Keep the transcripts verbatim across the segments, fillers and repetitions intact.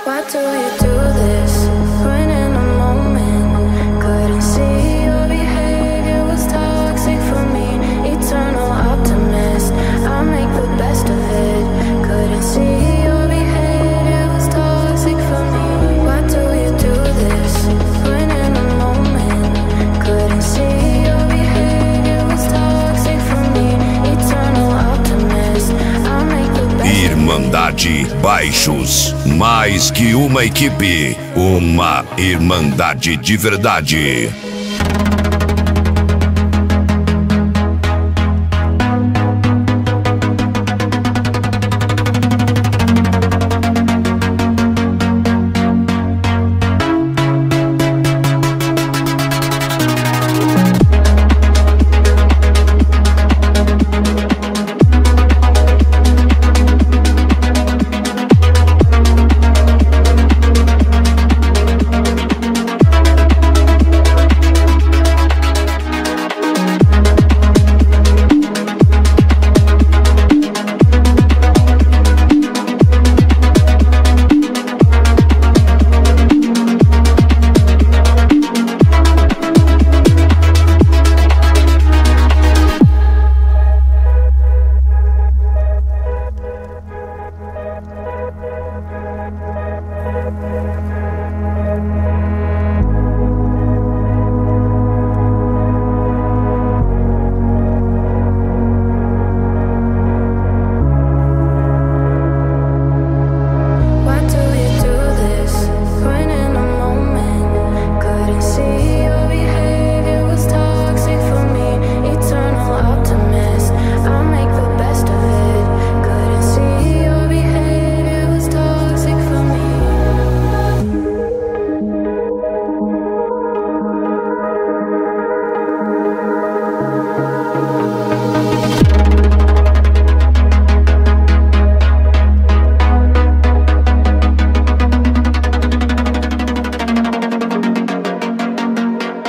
Why do you do this? When in a moment, couldn't see your behavior was toxic for me. Eternal optimist, I make the best of it. Couldn't see your behavior was toxic for me. Why do you do this? When in a moment, couldn't see your behavior was toxic for me. Eternal optimist, I make the best of it. Irmandade Baixos, mais que uma equipe, uma irmandade de verdade.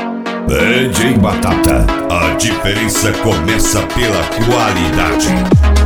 D J Batata, a diferença começa pela qualidade.